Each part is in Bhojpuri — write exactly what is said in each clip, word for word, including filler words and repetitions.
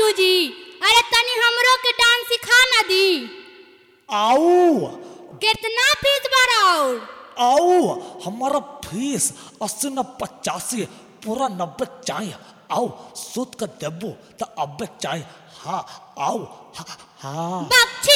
बाबूजी, अरे तनी हमरो के डांस सिखा ना दी। आओ कितना फीस भराओ? आओ हमारा फीस अस्सी न पचासी पूरा नब्बे चाहिए। आओ सूत का देबो तो अब्बे चाहिए। हाँ आओ हाँ, हाँ। बच्ची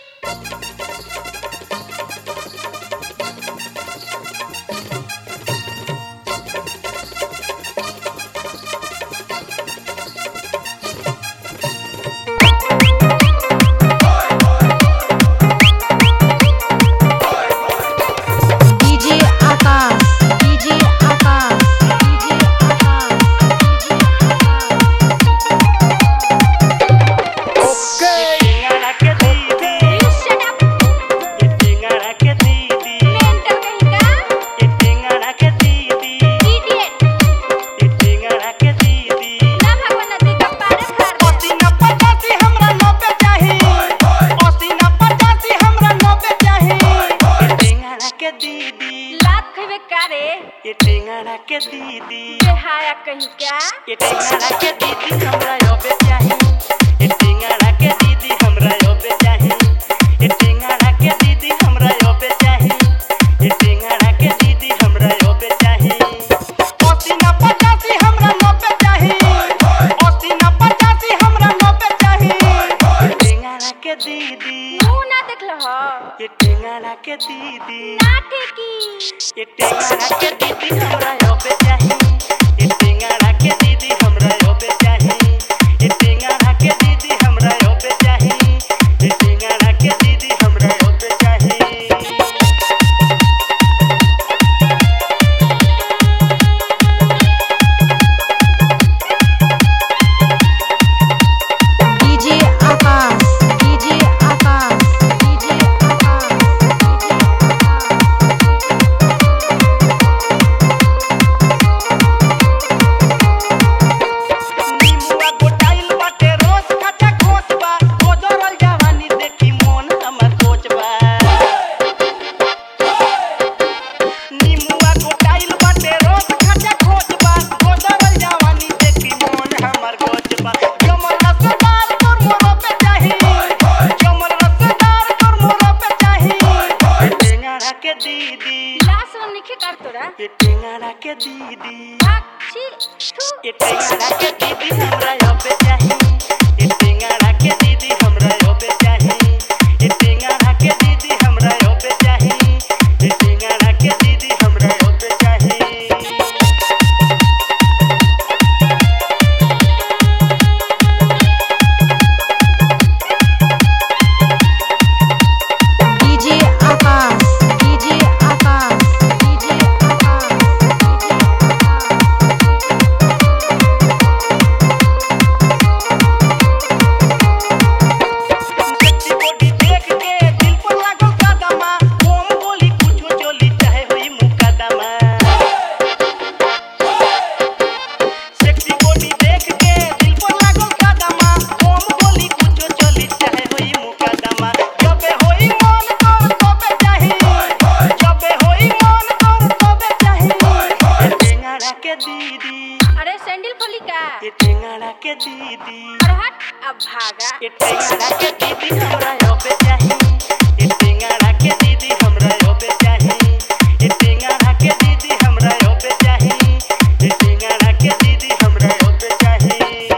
ये टेंगड़ा के दीदी बेहाया कहीं क्या? ये टेंगड़ा के दीदी हमरा योबे चाही। ये टेंगड़ा के दीदी हमरा योबे चाही। ये टेंगड़ा के दीदी हमरा योबे चाही। ये टेंगड़ा के दीदी हमरा योबे चाही। अस्सी न पचासी हमरा नब्बे चाही। अस्सी न पचासी हमरा नब्बे चाही। ये टेंगड़ा के दीदी मुंह ना देखल हो? ये टेंगड़ा के दीदी ना ठेकी। ये टेंगड़ा के दीदी हमरा योबे चाही। ये टेंगड़ा के दीदी हमरा योबे चाही। ये टेंगड़ा के दीदी हमरा योबे चाही। ये टेंगड़ा के दीदी हमरा योबे चाही। DJ Akash DJ Akash DJ Akash नीमुआ गोटाइल बाटे रोज खाटा खोसबा। गोदरल जवानी देखी मन हमर सोचबा। नीमुआ गोटाइल बाटे रोज खाटा खोसबा। गोदरल जवानी देखी मन हमर सोचबा। जमल रसदार तोर मोर पे चाही। जमल रसदार तोर मोर पे चाही। ये टेंगड़ा के दीदी लाश में निखे कर तोरा। ये टेंगड़ा के दीदी अच्छी थू। ये टेंगड़ा के दीदी हमरा योबे चाही। ये टेंगड़ा के दीदी हमरा योबे चाही। ये टेंगड़ा के दीदी हमरा योबे चाही। ये टेंगड़ा के दीदी हमरा योबे चाही। DJ Akash DJ Akash DJ Akash sexy body देख के दिल पर लागल कदमा। ओम बोली कुछो चली चाहे होई मुकदमा। सेक्सी बॉडी देख के दिल पर लागल कदमा। ओम बोली कुछो चली चाहे होई मुकदमा। जबे होई मन तोर तबे चाही। जबे होई मन तोर तबे चाही। ये टेंगड़ा के दीदी अरे सैंडल खोली का? ये टेंगड़ा के दीदी अरे हट अब भागा। ये टेंगड़ा के दीदी हमरा योबे चाही। ये टेंगड़ा के दीदी हमरा योबे चाही। ये टेंगड़ा के दीदी हमरा योबे चाही। ये टेंगड़ा के दीदी हमरा योबे चाही।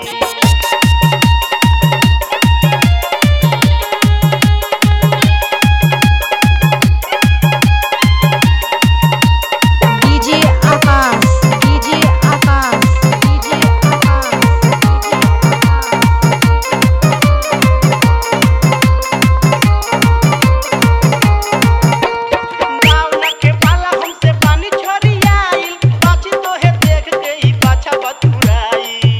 DJ Akash DJ Akash DJ Akash नाव नखे पाला हमसे पानी छोड़ी आइल। बाची तोहे देख के ई पाछा बतुराई।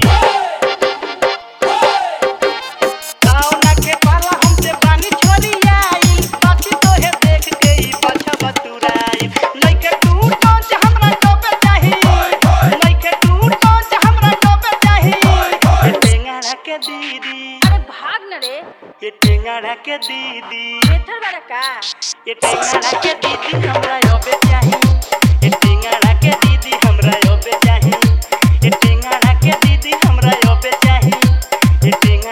नाव नखे पाला हमसे पानी छोड़ी आइल। बाची तोहे देख के ई पाछा बतुराई। लइके तू टोच हमरा टोपे चाही। लइके तू टोच हमरा टोपे चाही। ये टेंगड़ा के दीदी अरे भाग न रे। ये टेंगड़ा के दीदी बेहतर बड़ा का? ये टेंगड़ा के दीदी हमरा योबे चाही। ये टेंगड़ा के दीदी हमरा योबे चाही। ये टेंगड़ा के दीदी हमरा योबे चाही। ये टेंगड़ा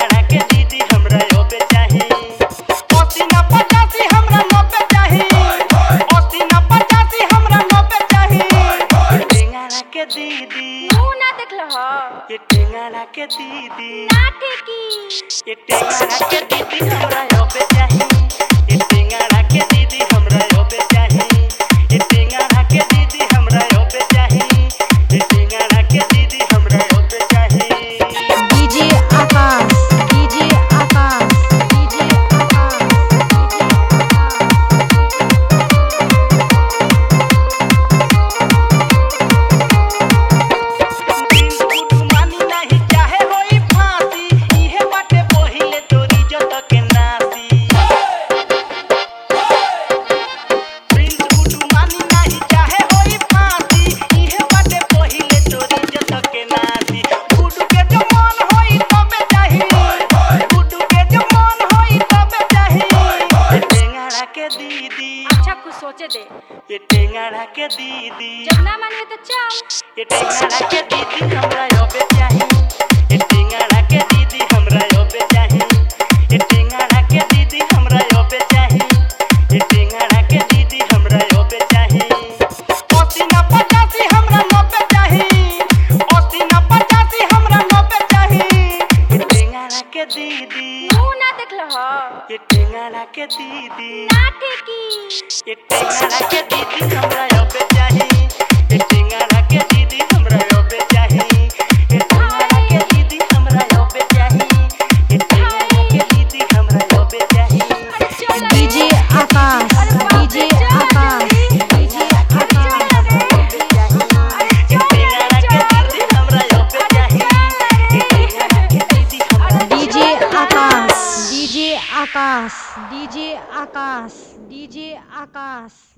के दीदी ना ठेकी ये टेंगड़ा के दीदी हमरा ओबे चाही ये टेंगड़ा के दीदी हमरा ओबे चाही ये टेंगड़ा के दीदी हमरा ओबे चाही ये टेंगड़ा के दीदी हमरा ओबे चाही DJ Akash DJ Akash DJ Akash दिन कुट मानी नहीं चाहे होई फांसी इहे बाटे पहिले तोरी जत के नासी प्रिंस कुट मानी नहीं चाहे होई फांसी इहे बाटे पहिले तोरी जत के नासी गुडू के जो मन होई तबे चाही गुडू के जो मन होई तबे चाही ये टेंगड़ा के दीदी अच्छा कुछ सोचे दे ये टेंगड़ा के दीदी जब ना माने तो चल ये टेंगड़ा के दीदी हमरा ओबे चाही ये टेंगड़ा के दीदी हमरा ओबे चाही ये टेंगड़ा के दीदी हमरा ओबे चाही ये टेंगड़ा के दीदी हमरा ओबे चाही अस्सी ना पचासी हमरा नब्बे चाही अस्सी ना पचासी हमरा नब्बे चाही ये टेंगड़ा के दीदी मुंह ना देख लह ये टेंगड़ा के दीदी ना ठेकी ये टेंगड़ा के दीदी हमरा ओबे चाही ये टेंगड़ा के दीदी हमरा ओबे चाही ये टेंगड़ा के दीदी हमरा ओबे चाही ये टेंगड़ा के दीदी हमरा ओबे चाही DJ Akash DJ Akash DJ Akash ये टेंगड़ा के दीदी हमरा ओबे चाही ये टेंगड़ा के दीदी हमरा DJ Akash DJ Akash DJ Akash DJ आकाश